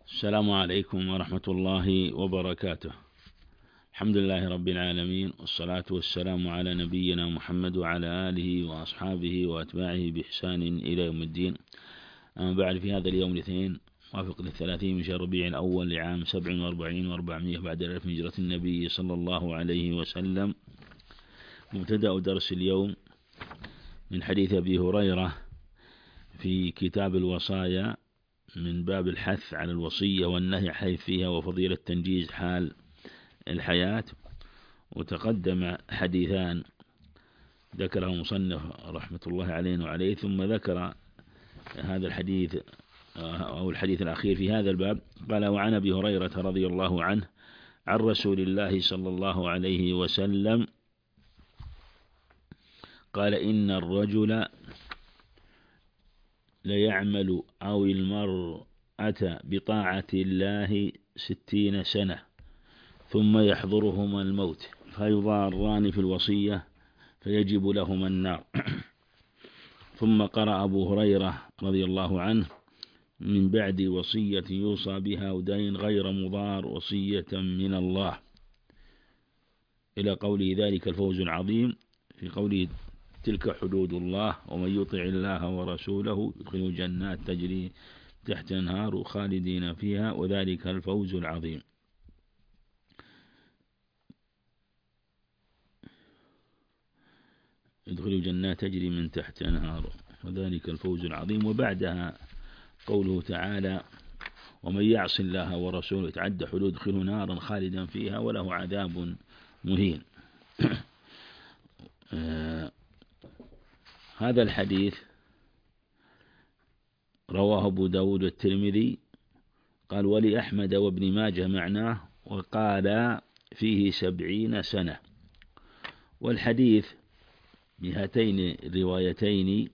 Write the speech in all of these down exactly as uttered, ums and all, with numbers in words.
السلام عليكم ورحمة الله وبركاته. الحمد لله رب العالمين، والصلاة والسلام على نبينا محمد وعلى آله وأصحابه وأتباعه بإحسان إلى يوم الدين. أما بعد، في هذا اليوم الاثنين موافق للثلاثين من شهر ربيع الأول لعام سبع وأربعين وأربعمائة بعد الألف من هجرة النبي صلى الله عليه وسلم، مبتدأ درس اليوم من حديث أبي هريرة في كتاب الوصايا من باب الحث على الوصية والنهي حيث فيها وفضيلة تنجيز حال الحياة. وتقدم حديثان ذكره مصنف رحمة الله عليه وعليه، ثم ذكر هذا الحديث أو الحديث الأخير في هذا الباب. قال: وعن أبي هريرة رضي الله عنه عن رسول الله صلى الله عليه وسلم قال: إن الرجل ليعمل أو المرأة بطاعة الله ستين سنة ثم يحضرهما الموت فيضاران في الوصية فيجب لهما النار. ثم قرأ أبو هريرة رضي الله عنه: من بعد وصية يوصى بها ودين غير مضار وصية من الله، إلى قوله ذلك الفوز العظيم، في قوله تلك حدود الله ومن يطع الله ورسوله يدخله جنات تجري تحت الأنهار خالدين فيها وذلك الفوز العظيم. يدخله جنات تجري من تحت الأنهار وذلك الفوز العظيم. وبعدها قوله تعالى: ومن يعص الله ورسوله يتعدى حدود يدخله نارا خالدا فيها وله عذاب مهين. هذا الحديث رواه أبو داود والترمذي، قال: ولي أحمد وابن ماجه معناه، وقال فيه سبعين سنة. والحديث بهاتين الروايتين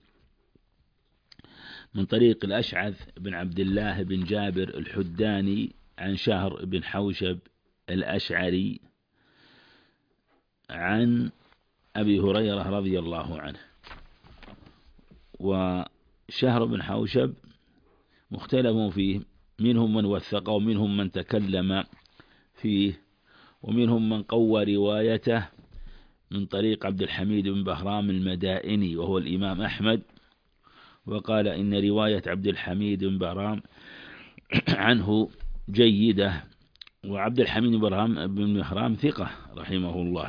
من طريق الأشعث بن عبد الله بن جابر الحداني عن شهر بن حوشب الأشعري عن أبي هريرة رضي الله عنه. وشهر بن حوشب مختلف فيه، منهم من وثقه ومنهم من تكلم فيه ومنهم من قوى روايته من طريق عبد الحميد بن بهرام المدائني وهو الإمام أحمد، وقال إن رواية عبد الحميد بن بهرام عنه جيدة، وعبد الحميد بن بهرام بن بهرام ثقة رحمه الله.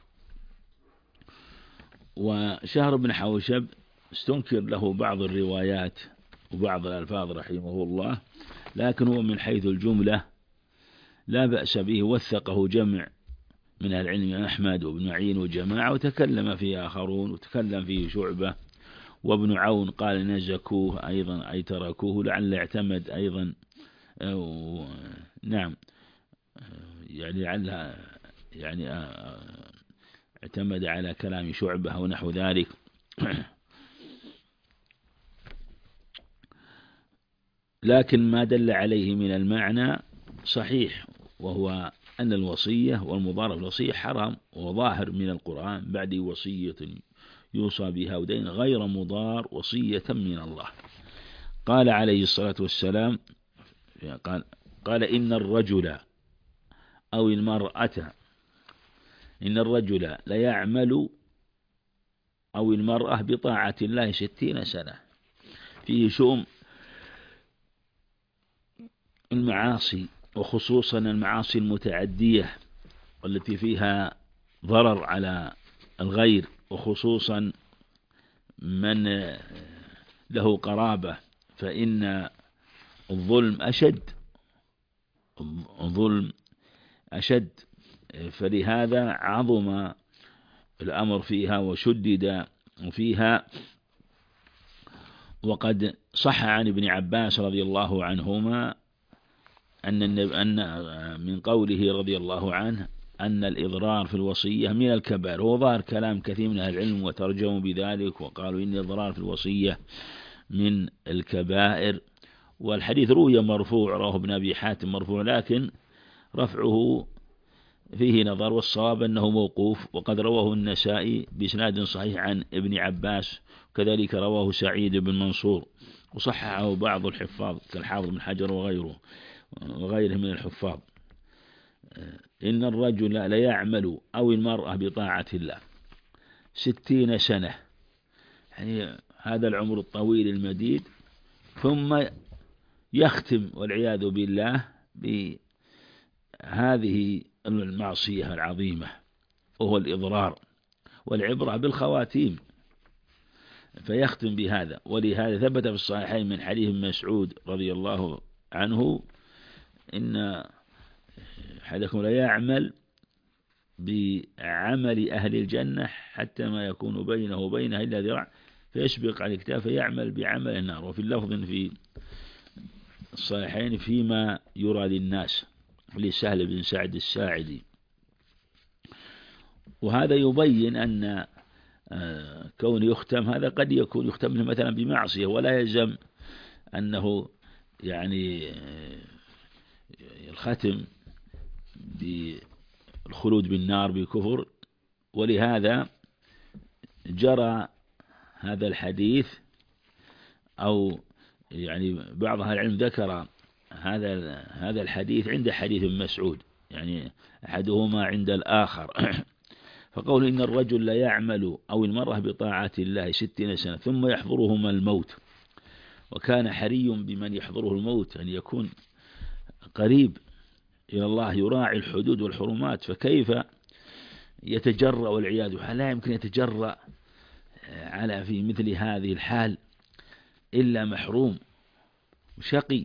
وشهر بن حوشب استنكر له بعض الروايات وبعض الألفاظ رحمه الله، لكن هو من حيث الجملة لا بأس به، وثقه جمع من العلم أحمد وابن معين وجماعة، وتكلم فيه آخرون، وتكلم فيه شعبة وابن عون قال نزكوه أيضا أي تركوه، لعل اعتمد أيضا نعم يعني لعل يعني اعتمد على كلام شعبة ونحو ذلك. لكن ما دل عليه من المعنى صحيح، وهو أن الوصية والمضاربة بالوصية حرام، وظاهر من القرآن بعد وصية يوصى بها ودين غير مضار وصية من الله. قال عليه الصلاة والسلام قال, قال إن الرجل أو المرأة إن الرجل ليعمل أو المرأة بطاعة الله ستين سنة، فيه شؤم المعاصي، وخصوصا المعاصي المتعدية والتي فيها ضرر على الغير، وخصوصا من له قرابة، فإن الظلم أشد الظلم أشد فلهذا عظم الأمر فيها وشدد فيها. وقد صح عن ابن عباس رضي الله عنهما أن أن من قوله رضي الله عنه أن الإضرار في الوصية من الكبائر، وهو ظاهر كلام كثير من أهل العلم وترجموا بذلك وقالوا إن الإضرار في الوصية من الكبائر. والحديث روي مرفوع، رواه ابن أبي حاتم مرفوع، لكن رفعه فيه نظر، والصواب أنه موقوف، وقد رواه النسائي بإسناد صحيح عن ابن عباس، وكذلك رواه سعيد بن منصور، وصححه بعض الحفاظ كالحافظ بن حجر وغيره. وغيره من الحفاظ: إن الرجل ليعمل أو المرأة بطاعة الله ستين سنة، يعني هذا العمر الطويل المديد، ثم يختم والعياذ بالله بهذه المعصية العظيمة وهو الإضرار، والعبرة بالخواتيم، فيختم بهذا. ولهذا ثبت في الصحيحين من حديث مسعود رضي الله عنه: إن أحدكم لا يعمل بعمل أهل الجنة حتى ما يكون بينه وبينها إلا ذراع فيسبق على الكتاب فيعمل بعمل النار. وفي اللفظ في الصحيحين: فيما يرى للناس، لسهل بن سعد الساعدي. وهذا يبين أن كون يختم هذا قد يكون يختم مثلا بمعصية، ولا يلزم أنه يعني الختم بالخلود بالنار بكفر. ولهذا جرى هذا الحديث، أو يعني بعض أهل العلم ذكر هذا هذا الحديث عند حديث مسعود، يعني أحدهما عند الآخر. فقول إن الرجل لا يعمل أو المرأة بطاعة الله ستين سنة ثم يحضرهما الموت، وكان حري بمن يحضره الموت أن يكون قريب إلى الله يراعي الحدود والحرمات، فكيف يتجرأ والعياذ بالله؟ لا يمكن يتجرأ على في مثل هذه الحال إلا محروم شقي،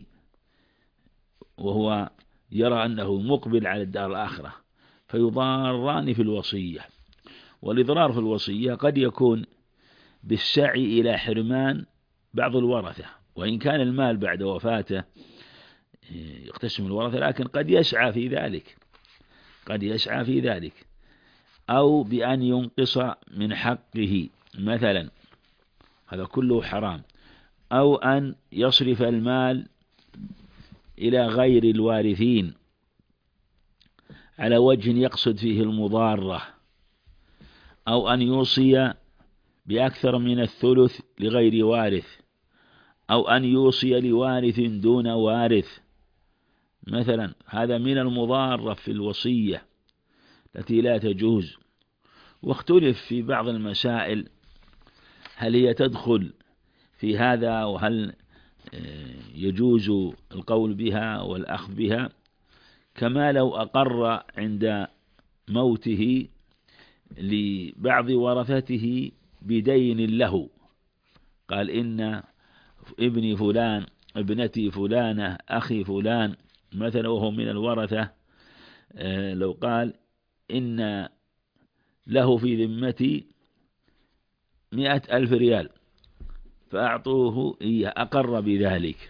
وهو يرى أنه مقبل على الدار الآخرة، فيضاران في الوصية. والإضرار في الوصية قد يكون بالسعي إلى حرمان بعض الورثة، وإن كان المال بعد وفاته يقتسم الورثة، لكن قد يسعى في ذلك قد يسعى في ذلك أو بأن ينقص من حقه مثلا، هذا كله حرام، أو أن يصرف المال إلى غير الوارثين على وجه يقصد فيه المضارة، أو أن يوصي بأكثر من الثلث لغير وارث، أو أن يوصي لوارث دون وارث مثلا. هذا من المضارة في الوصية التي لا تجوز. واختلف في بعض المسائل هل هي تدخل في هذا، وهل يجوز القول بها والأخذ بها، كما لو أقر عند موته لبعض ورثته بدين له، قال إن ابني فلان ابنتي فلانة أخي فلان مثلا وهو من الورثة، لو قال إن له في ذمتي مئة ألف ريال فأعطوه إياه، أقر بذلك،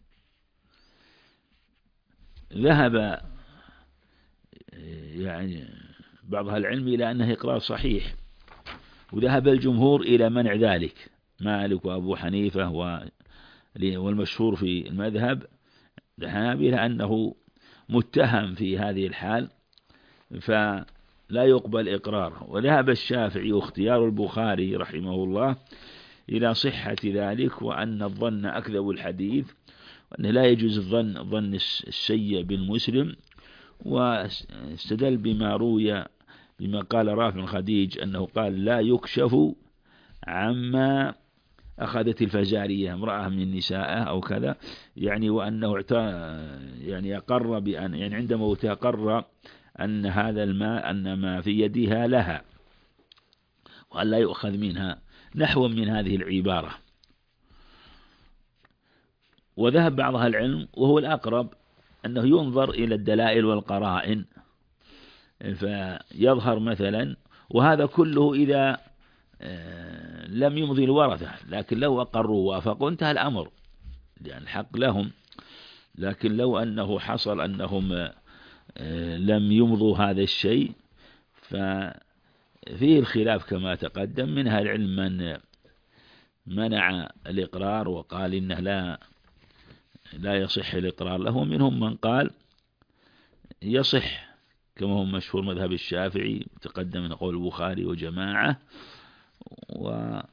ذهب يعني بعض العلم إلى أنه إقرار صحيح، وذهب الجمهور إلى منع ذلك، مالك وأبو حنيفة والمشهور في المذهب الحنابلة أنه متهم في هذه الحال فلا يقبل إقراره. وذهب الشافعي واختيار البخاري رحمه الله إلى صحة ذلك، وأن الظن أكذب الحديث، وأن لا يجوز الظن ظن السيء بالمسلم. واستدل بما روي بما قال رافع خديج أنه قال لا يكشف عما أخذت الفزارية امرأة من النساء أو كذا، يعني وأنه يعني أقر بأن يعني عند موتها قر أن هذا الماء أن ما في يدها لها، وأن لا يؤخذ منها، نحو من هذه العبارة. وذهب بعض أهل العلم وهو الأقرب أنه ينظر إلى الدلائل والقرائن فيظهر مثلا، وهذا كله إذا لم يمضي الورثة، لكن لو أقروا وافقوا انتهى الأمر لأن الحق لهم. لكن لو أنه حصل أنهم لم يمضوا هذا الشيء ففيه الخلاف كما تقدم. منها العلم من منع الإقرار وقال إنه لا لا يصح الإقرار له، ومنهم من قال يصح كما هو مشهور مذهب الشافعي تقدم من قول البخاري وجماعة، وأنه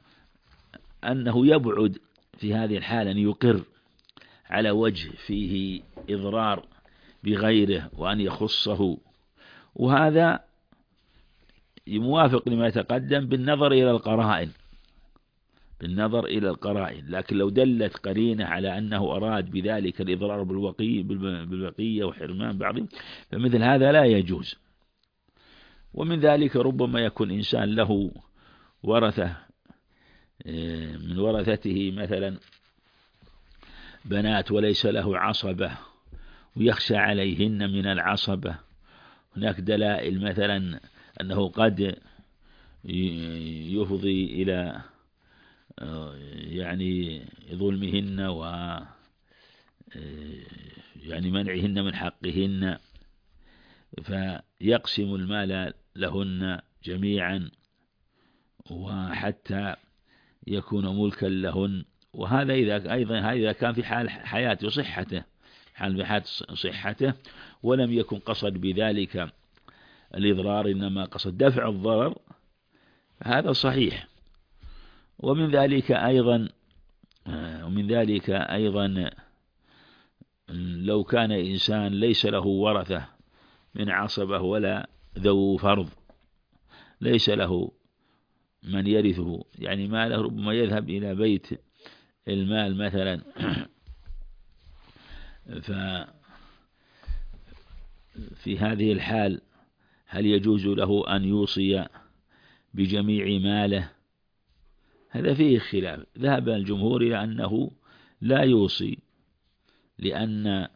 يبعد في هذه الحالة أن يقر على وجه فيه إضرار بغيره وأن يخصه، وهذا موافق لما يتقدم بالنظر إلى القرائن بالنظر إلى القرائن لكن لو دلت قرينة على أنه أراد بذلك الإضرار بالبقية بالبقية وحرمان بعضهم فمثل هذا لا يجوز. ومن ذلك ربما يكون إنسان له ورثة من ورثته مثلا بنات وليس له عصبة ويخشى عليهن من العصبة، هناك دلائل مثلا أنه قد يفضي إلى يعني ظلمهن و يعني منعهن من حقهن، فيقسم المال لهن جميعا وحتى يكون ملكا لهن. وهذا إذا أيضا هذا كان في حال حياته وصحته حال بحال صحته ولم يكن قصد بذلك الإضرار إنما قصد دفع الضرر، هذا صحيح. ومن ذلك أيضا ومن ذلك أيضا لو كان إنسان ليس له ورثة من عصبة ولا ذو فرض، ليس له من يرثه يعني ماله ربما يذهب إلى بيت المال مثلا، ففي هذه الحال هل يجوز له أن يوصي بجميع ماله؟ هذا فيه خلاف. ذهب الجمهور إلى أنه لا يوصي، لأن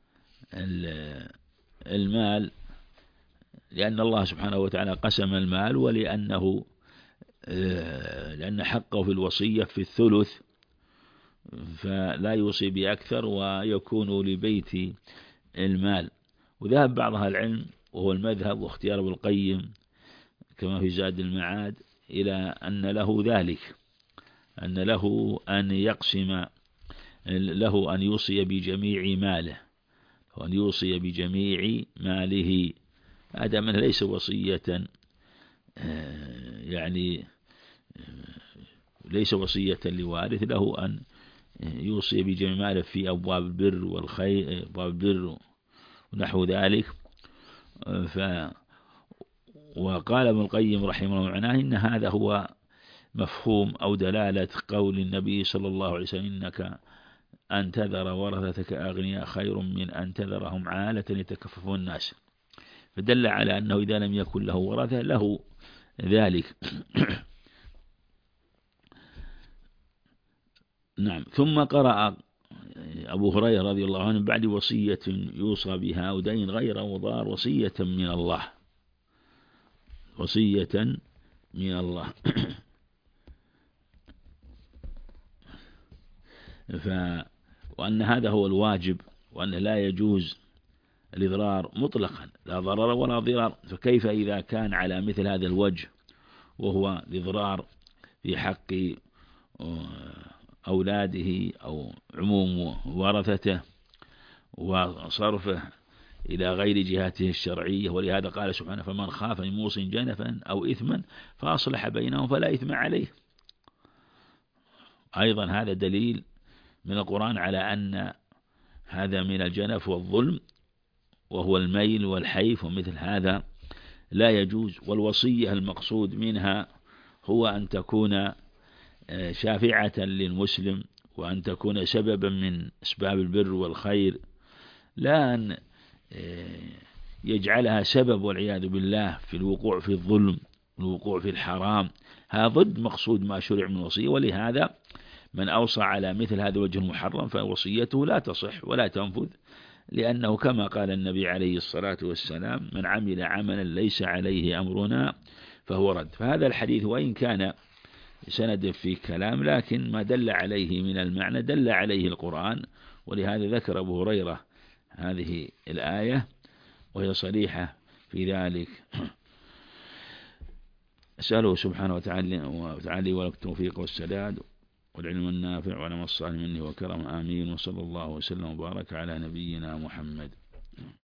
المال لأن الله سبحانه وتعالى قسم المال، ولأنه لأن حقه في الوصية في الثلث، فلا يوصي بأكثر ويكون لبيت المال. وذهب بعض أهل العلم وهو المذهب واختيار ابن القيم كما في زاد المعاد إلى أن له ذلك، أن له أن يقسم له أن يوصي بجميع ماله وأن يوصي بجميع ماله، هذا من ليس وصية يعني ليس وصية لوارث، له أن يوصي بجميع ماله في أبواب البر والخير أبواب البر ونحو ذلك. ف وقال ابن القيم رحمه الله معناه إن هذا هو مفهوم أو دلالة قول النبي صلى الله عليه وسلم إنك أن تذر ورثتك أغنياء خير من أن تذرهم عالة يتكففون الناس، فدل على أنه إذا لم يكن له ورثة له ذلك. نعم. ثم قرأ أبو هريرة رضي الله عنه بعد وصية يوصى بها ودين غير مضار وصية من الله وصية من الله ف وأن هذا هو الواجب، وأن لا يجوز الإضرار مطلقا لا ضرر ولا ضرار، فكيف إذا كان على مثل هذا الوجه وهو الإضرار في حق أولاده أو عموم ورثته وصرفه إلى غير جهاته الشرعية. ولهذا قال سبحانه فمن خاف من موص جنفا أو إثما فأصلح بينهم فلا إثم عليه. أيضا هذا دليل من القرآن على أن هذا من الجنف والظلم وهو الميل والحيف، ومثل هذا لا يجوز. والوصية المقصود منها هو أن تكون شافعة للمسلم وأن تكون سببا من أسباب البر والخير، لا أن يجعلها سبب والعياذ بالله في الوقوع في الظلم الوقوع في الحرام. هذا ضد مقصود ما شرع من الوصية. ولهذا من أوصى على مثل هذا الوجه المحرم فوصيته لا تصح ولا تنفذ، لأنه كما قال النبي عليه الصلاة والسلام من عمل عملا ليس عليه أمرنا فهو رد. فهذا الحديث وإن كان سند في كلام لكن ما دل عليه من المعنى دل عليه القرآن، ولهذا ذكر أبو هريرة هذه الآية وهي صريحة في ذلك. أسأله سبحانه وتعالى ولك التوفيق والسداد والعلم النافع وعلم الصالح منه وكرم آمين. وصلى الله وسلم وبارك على نبينا محمد.